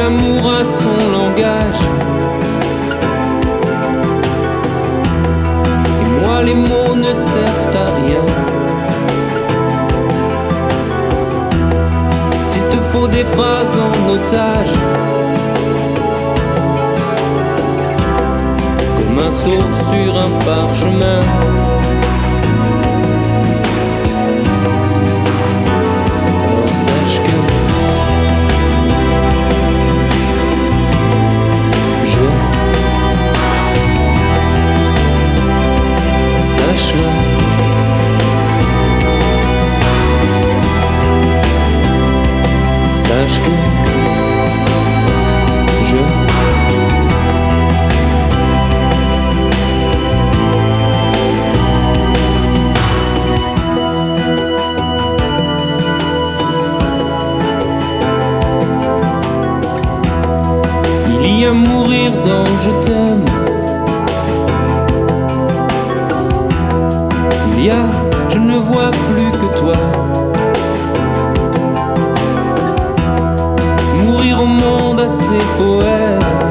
l'amour a son langage. Et moi les mots ne servent à rien. S'il te faut des phrases en otage, comme un saut sur un parchemin, alors sache que sache-le. Sache que il y a mourir dans je t'aime. Il y a je ne vois plus que toi. Mourir au monde à ses poèmes.